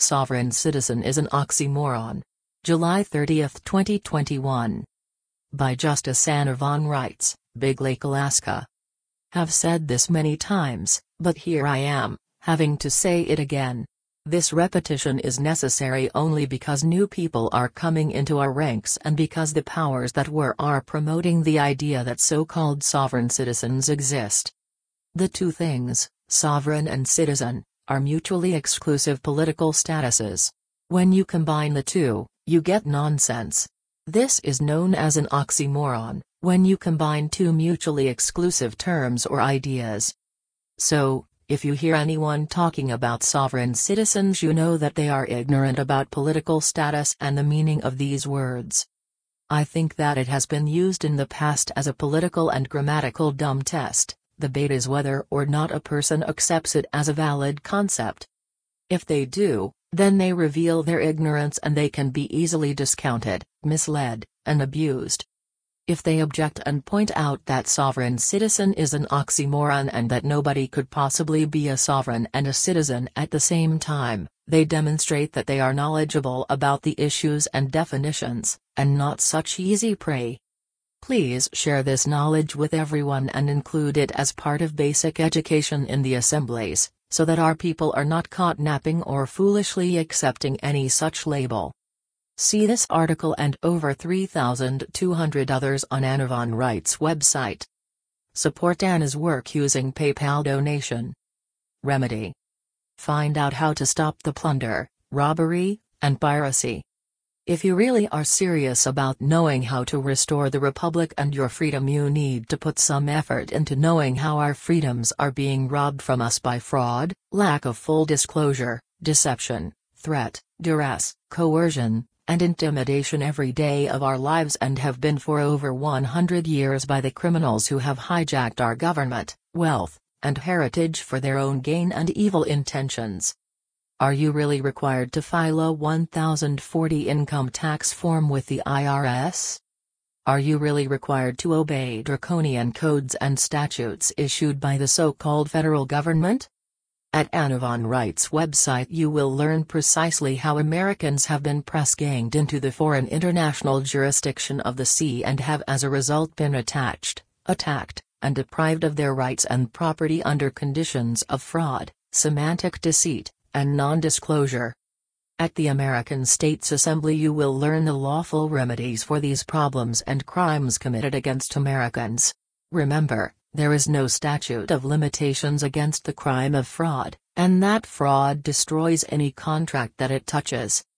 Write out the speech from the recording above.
sovereign citizen is an oxymoron. July 30, 2021. By Justice Anirvan writes, Big Lake, Alaska. Have said this many times, but here I am, having to say it again. This repetition is necessary only because new people are coming into our ranks and because the powers that were are promoting the idea that so-called sovereign citizens exist. The two things, sovereign and citizen, are mutually exclusive political statuses. When you combine the two, you get nonsense. This is known as an oxymoron, when you combine two mutually exclusive terms or ideas. So, if you hear anyone talking about sovereign citizens, you know that they are ignorant about political status and the meaning of these words. I think that it has been used in the past as a political and grammatical dumb test. The bait is whether or not a person accepts it as a valid concept. If they do, then they reveal their ignorance and they can be easily discounted, misled, and abused. If they object and point out that sovereign citizen is an oxymoron and that nobody could possibly be a sovereign and a citizen at the same time, they demonstrate that they are knowledgeable about the issues and definitions, and not such easy prey. Please share this knowledge with everyone and include it as part of basic education in the assemblies, so that our people are not caught napping or foolishly accepting any such label. See this article and over 3,200 others on Anirvan Wright's website. Support Anna's work using PayPal donation. Remedy. Find out how to stop the plunder, robbery, and piracy. If you really are serious about knowing how to restore the Republic and your freedom, you need to put some effort into knowing how our freedoms are being robbed from us by fraud, lack of full disclosure, deception, threat, duress, coercion, and intimidation every day of our lives and have been for over 100 years by the criminals who have hijacked our government, wealth, and heritage for their own gain and evil intentions. Are you really required to file a 1040 income tax form with the IRS? Are you really required to obey draconian codes and statutes issued by the so-called federal government? At Anirvan Wright's website you will learn precisely how Americans have been press-ganged into the foreign international jurisdiction of the sea and have as a result been attacked, and deprived of their rights and property under conditions of fraud, semantic deceit, and non-disclosure. At the American States Assembly you will learn the lawful remedies for these problems and crimes committed against Americans. Remember, there is no statute of limitations against the crime of fraud, and that fraud destroys any contract that it touches.